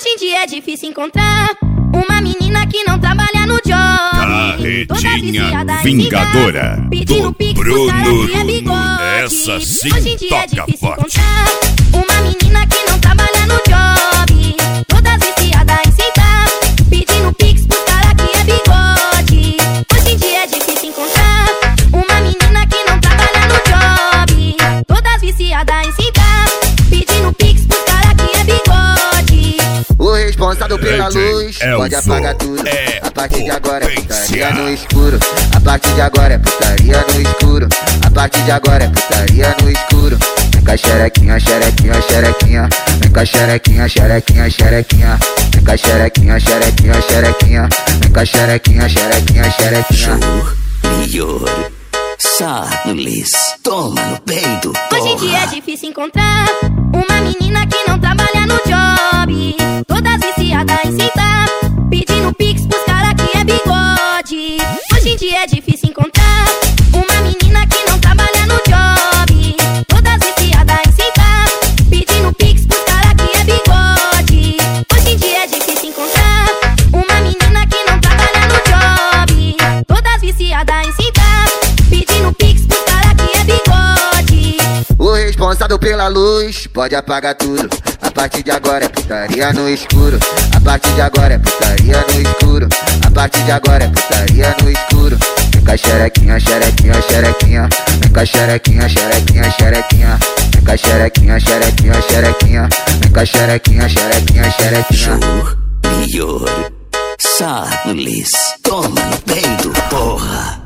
Hoje em dia é difícil encontrar uma menina que não trabalha no job. Carretinha vingadora pedindo do pix Bruno. que é bigode. Essa sim Hoje em dia é toca difícil forte. encontrar uma menina que não trabalha no job. Todas viciadas em sentar, pedindo pix pro cara que é bigode. Hoje em dia é difícil encontrar uma menina que não trabalha no job. Todas viciadas em sentar, pedindo pix pro cara que é bigode. O responsável pela luz pode apagar tudo. A partir de agora é putaria no escuro. A partir de agora é putaria no escuro. A partir de agora é putaria no escuro. Vem cá xerequinha, xerequinha, xerequinha. Vem cá xerequinha, xerequinha, xerequinha. Vem cá xerequinha, xerequinha, xerequinha. Vem cá xerequinha, xerequinha, xerequinha. Melhor. Charles, toma no peito, porra. Hoje em dia é difícil encontrar uma menina que não trabalha no job. Todas viciadas em sentar, pedindo pix pros cara que é bigode. Hoje em dia é difícil encontrar uma menina que não trabalha no job. Todas viciadas em sentar, pedindo pix pros cara que é bigode. Hoje em dia é difícil encontrar uma menina que não trabalha no job. Todas viciadas em sentar, pedindo pix pro cara que é bigode. O responsável pela luz pode apagar tudo. A partir de agora é putaria no escuro. A partir de agora é putaria no escuro. A partir de agora é putaria no escuro. Vem cá xerequinha, xerequinha, xerequinha. Vem cá xerequinha, xerequinha, xerequinha. Vem cá xerequinha, xerequinha, xerequinha. Vem cá xerequinha, xerequinha, xerequinha. Melhor. Charles, toma no peito, porra.